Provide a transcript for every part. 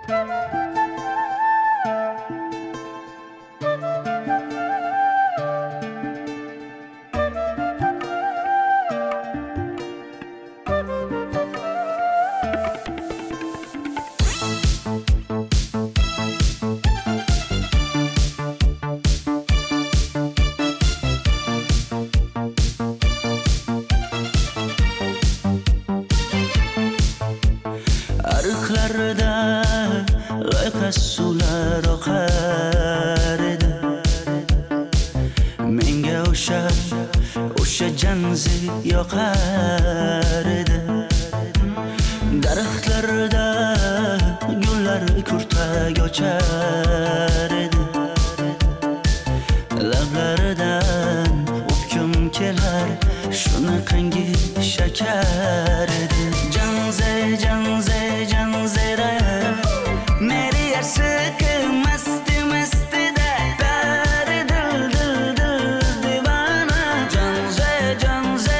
Arıqlarda g'ayqas suvlar oqar edi. Menga o'sha janzi yoqar edi. Daraxtlarda gullar kurtak ochar edi. Lablaridan o'pkim kelar, shunaqangi shakar edi. Janze मेरी अशक मस्त मस्त दे प्यार दिल दिल दिल दीवाना janze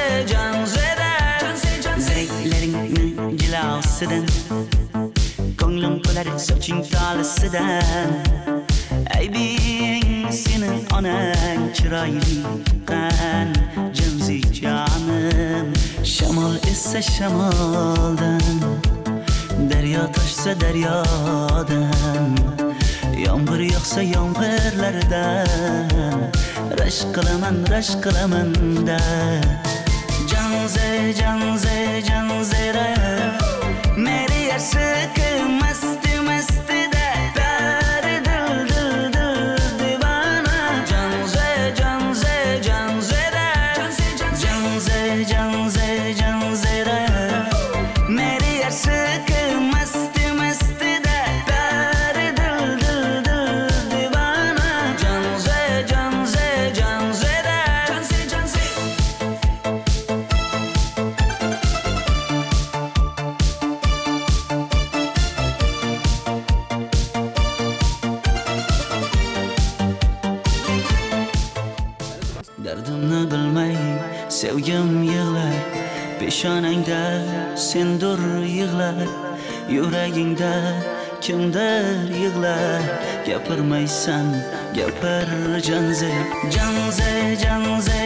zevkleringni jilosidan ko'nglim to'lar soching tolisidan aybing sening onang chiroyli qan janzi jonim shamol esa shamoldan Daryo toshsa daryodan Yomg'ir yog'sa yomg'irlardan Rashk qilaman da Janze ra Meri ashq mast mast da Pyar dil dil dil divana Janze ra Janze ra Meri ashq Dardimni bilmay sevgim yig'lar Peshonangda sendur yig'lar Yuragingda kimdir yig'lar Gapirmaysan gapir janze